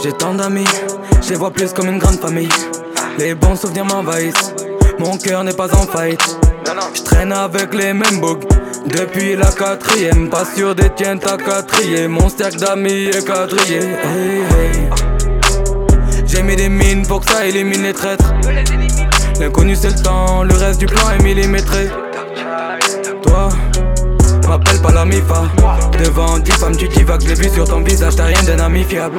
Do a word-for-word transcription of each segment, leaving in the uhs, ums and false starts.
J'ai tant d'amis, je les vois plus comme une grande famille. Les bons souvenirs m'envahissent, mon cœur n'est pas en fight. Je traîne avec les mêmes bugs depuis la quatrième. Pas sûr des tiens, t'as quatrié. Mon cercle d'amis est quadrillé. Hey, hey. J'ai mis des mines pour que ça élimine les traîtres. L'inconnu c'est le temps, le reste du plan est millimétré. Toi, m'appelle pas la mifa. Devant dix femmes tu divagues, je l'ai vu sur ton visage, t'as rien d'un ami fiable.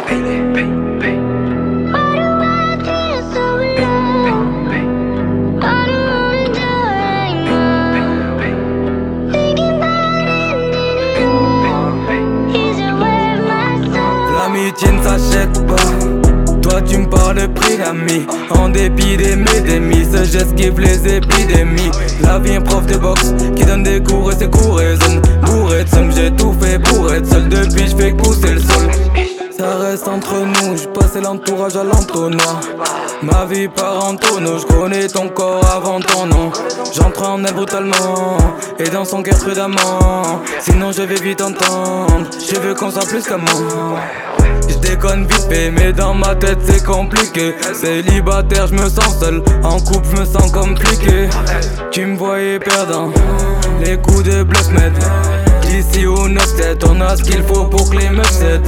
L'amitié ne s'achète pas. Toi tu me parles de prix d'amis. En dépit des médémies, ce geste qui les épidémies. La vie est prof de boxe qui donne des cours et ses cours résonnent. Bourré de somme, j'ai tout fait pour être seul. Depuis j'fais pousser le sol. Ça reste entre nous, j'passais l'entourage à l'entonnoir. Ma vie part en tonneau, j'connais ton corps avant ton nom. J'entre en elle brutalement et dans son cœur prudemment. Sinon je vais vite entendre, je veux qu'on soit plus qu'amant. Je déconne vite fait, mais dans ma tête c'est compliqué. Célibataire, je me sens seul, en couple je me sens compliqué. Tu me voyais perdant, les coups de bluff m'aident. D'ici au neuf sept, on a ce qu'il faut pour que les meufs cèdent.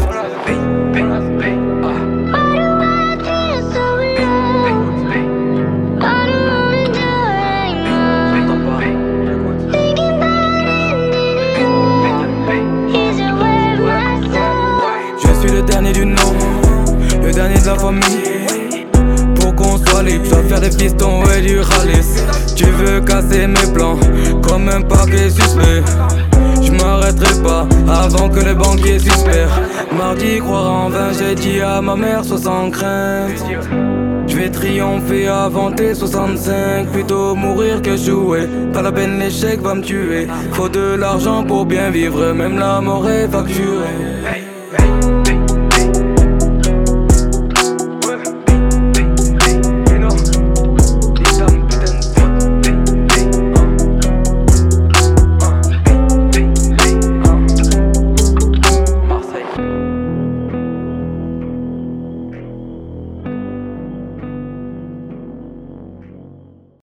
Je suis le dernier du nom, le dernier de la famille. Pour qu'on soit libre, je dois faire des pistons et du ralice. Tu veux casser mes plans comme un paquet suspect. Je m'arrêterai pas avant que les banquiers suspectent. Mardi, croire en vain, j'ai dit à ma mère, sois sans crainte. Je vais triompher avant tes soixante-cinq. Plutôt mourir que jouer. Pas la peine, l'échec va me tuer. Faut de l'argent pour bien vivre, même la mort est facturée.